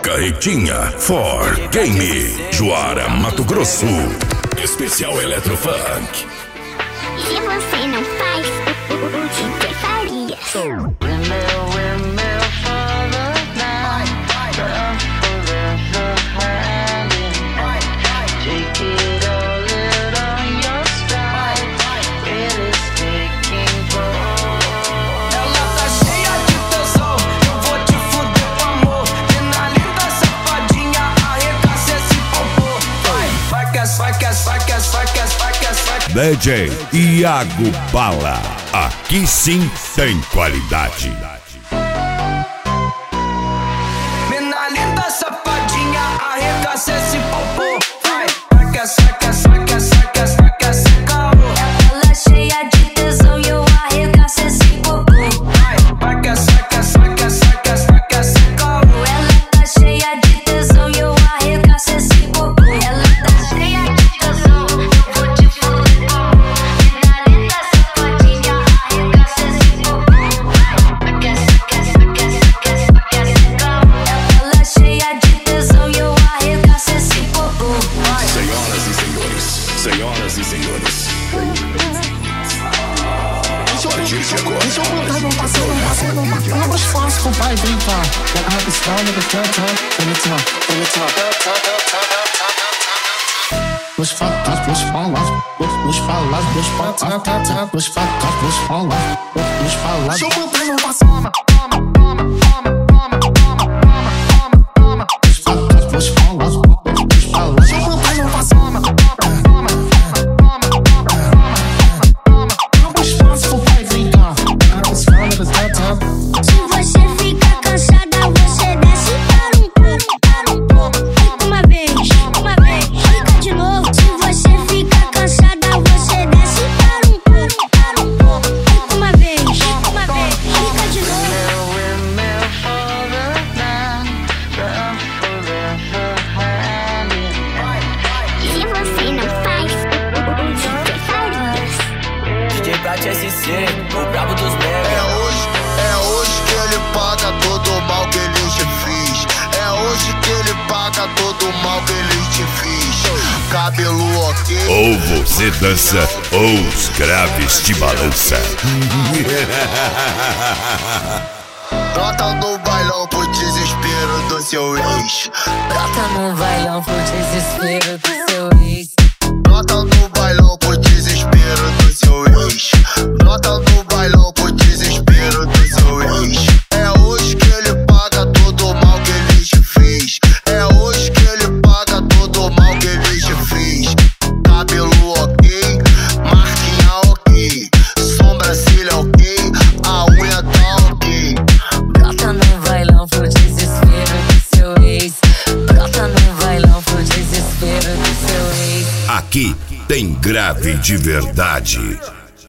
Carretinha For Game, Juara, Mato Grosso. Especial Eletrofunk. Se você não faz, o que faria? DJ Iago Bala, aqui sim tem qualidade. Mina linda, safadinha, arregaça esse popô. Vai, saca, saca, saca, saca, saca, saca. Ela cheia de tesão e eu arregaço esse popô. Vai, saca, saca, saca, saca, saca. Ela tá cheia de tesão e eu arregaço esse popô. Ela tá cheia de tesão, eu vou te fuder. Mina linda, safadinha, arregaça esse popô. Saca, saca, saca, saca, saca, saca. Ela cheia de tesão e eu arregaço esse popô. Senhoras e senhores, senhoras e senhores. Deixa eu botar no passando, não mais fácil, compadre, vem cá. Pega a pistola, nega, canta, Duas facas, duas palas, duas palas, duas facas, duas facas, duas palas, duas palas. Deixa eu botar no passando, duas facas, duas palas, duas palas. Deixa eu botar no passando. Se você fica cansada, você desce para um pouco. Fica uma vez, fica de novo. Se você fica cansada, você desce para um pouco. Fica uma vez, fica de novo. Se você não faz, o que faria? DJ Prat SC, o brabo dos mega. É hoje que ele paga todo o mal que ele te fez. É hoje que ele paga todo o mal que ele te fez. Cabelo ok. Ou você dança, ou os graves te balança. Brota no bailão pro desespero do seu ex. Brota no bailão pro desespero do seu ex. Brota no bailão pro desespero do seu ex. Brota no bailão pro desespero do seu ex. É hoje que ele paga todo o mal que ele te fez. É hoje que ele paga todo o mal que ele te fez. Cabelo ok, marquinha ok, sobrancelha ok, a unha tá ok. Brota no bailão pro desespero do seu ex. Brota no bailão pro desespero do seu ex. Aqui tem grave de verdade.